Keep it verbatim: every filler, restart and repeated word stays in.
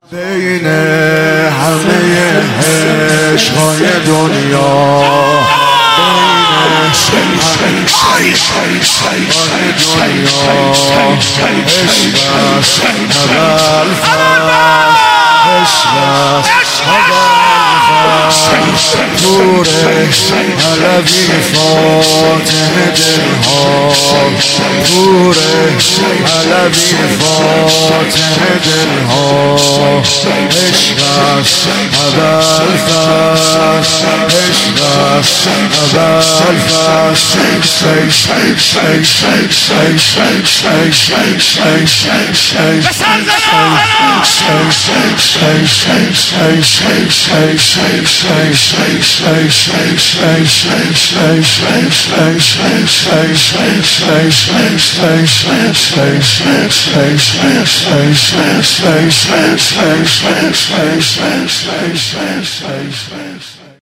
بین همه عشقای دنیا بین همه عشق پوره علوی فاتح دلها پوره علوی فاتح دلها عشق است اول فصل عشق است اول فصل